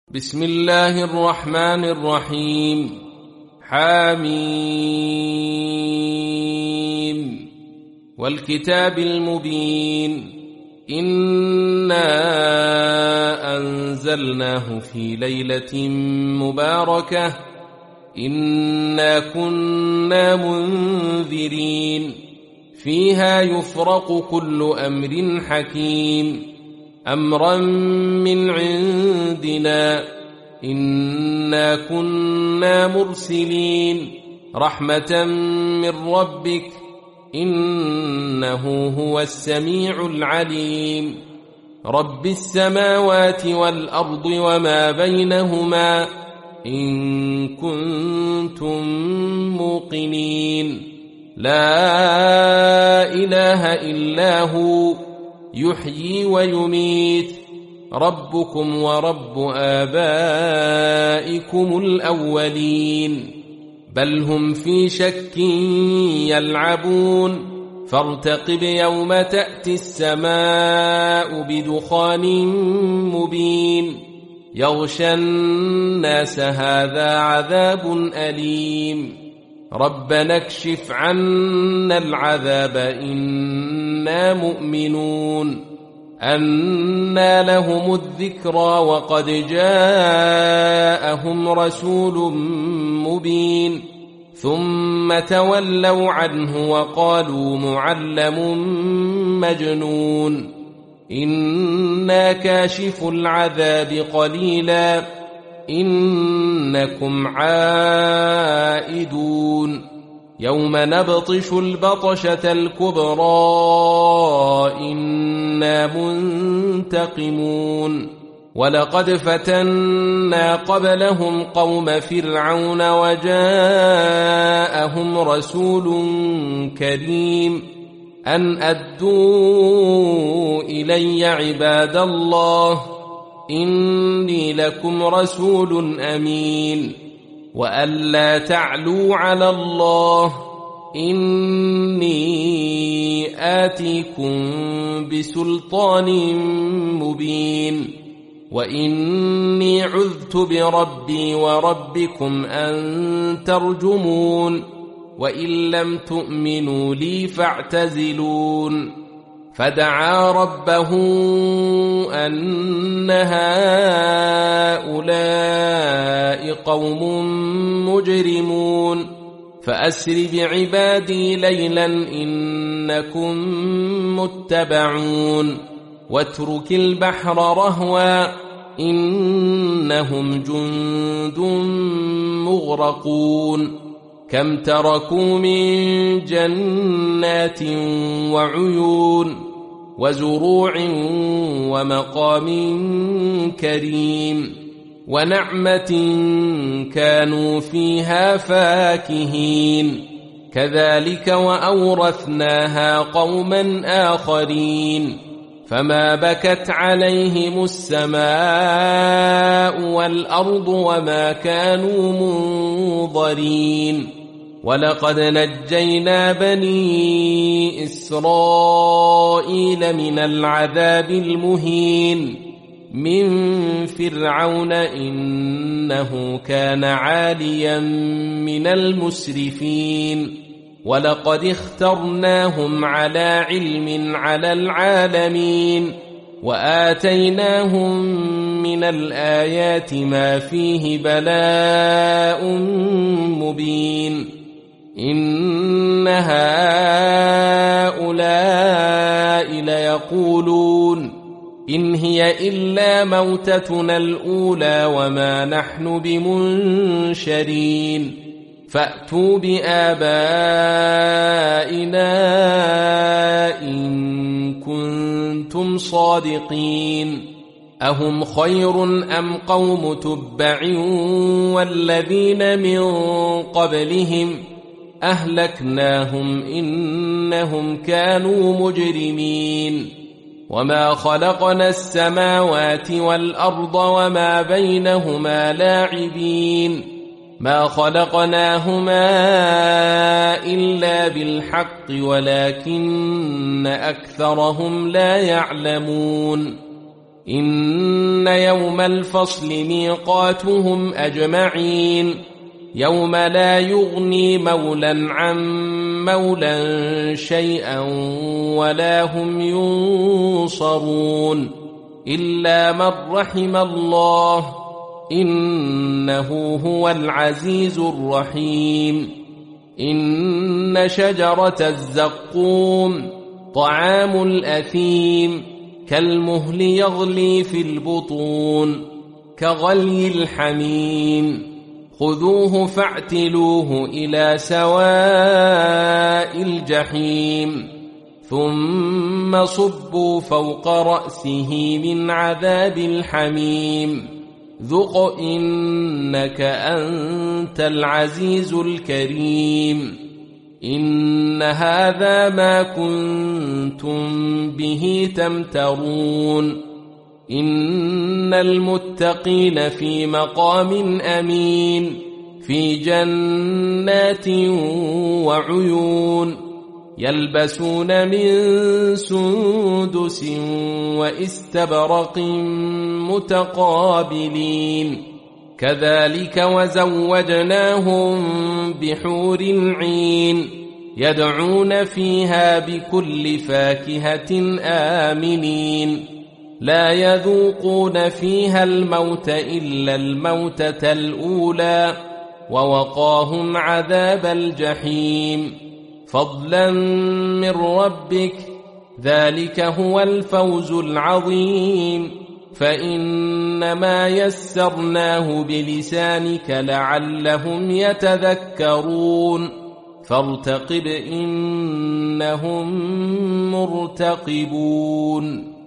بسم الله الرحمن الرحيم. حميم والكتاب المبين. إنا أنزلناه في ليلة مباركة إنا كنا منذرين فيها يفرق كل أمر حكيم أمرا من عندنا إنا كنا مرسلين رحمة من ربك إنه هو السميع العليم. رب السماوات والأرض وما بينهما إن كنتم موقنين. لا إله إلا هو يحيي ويميت ربكم ورب آبائكم الأولين بل هم في شك يلعبون فارتقب يوم تأتي السماء بدخان مبين يغشى الناس هذا عذاب أليم ربنا اكشف عنا العذاب إنا مؤمنون. أنى لهم الذكرى وقد جاءهم رسول مبين ثم تولوا عنه وقالوا معلم مجنون. إنا كاشف العذاب قليلا إنكم عائدون. يوم نبطش البطشة الكبرى إنا منتقمون. ولقد فتنا قبلهم قوم فرعون وجاءهم رسول كريم أن أدوا إلي عباد الله إني لكم رسول أمين وألا تعلوا على الله إني آتيكم بسلطان مبين وإني عذت بربي وربكم أن ترجمون وإن لم تؤمنوا لي فاعتزلون. فدعا ربه أن هؤلاء قوم مجرمون فأسر بعبادي ليلا إنكم متبعون واترك البحر رهوا إنهم جند مغرقون. كم تركوا من جنات وعيون وزروع ومقام كريم ونعمة كانوا فيها فاكهين كذلك وأورثناها قوما آخرين. فما بكت عليهم السماء والأرض وما كانوا منظرين. ولقد نجينا بني إسرائيل من العذاب المهين من فرعون إنه كان عاليا من المسرفين. ولقد اخترناهم على علم على العالمين وآتيناهم من الآيات ما فيه بلاء مبين. إن هؤلاء ليقولون إن هي إلا موتتنا الأولى وما نحن بمنشرين فأتوا بآبائنا إن كنتم صادقين. أهم خير أم قوم تبع والذين من قبلهم أهلكناهم إنهم كانوا مجرمين. وما خلقنا السماوات والأرض وما بينهما لاعبين ما خلقناهما إلا بالحق ولكن أكثرهم لا يعلمون. إن يوم الفصل ميقاتهم أجمعين يوم لا يغني مولى عن مولى شيئا ولا هم ينصرون إلا من رحم الله إنه هو العزيز الرحيم إن شجرة الزقوم طعام الأثيم كالمهل يغلي في البطون كغلي الحميم خذوه فاعتلوه إلى سواء الجحيم ثم صبوا فوق رأسه من عذاب الحميم ذق إنك أنت العزيز الكريم إن هذا ما كنتم به تمترون إن المتقين في مقام أمين في جنات وعيون يلبسون من سندس وإستبرق متقابلين كذلك وزوجناهم بحور عين يدعون فيها بكل فاكهة آمنين لا يذوقون فيها الموت إلا الموتة الأولى ووقاهم عذاب الجحيم فضلا من ربك ذلك هو الفوز العظيم فإنما يسرناه بلسانك لعلهم يتذكرون فارتقب إنهم مرتقبون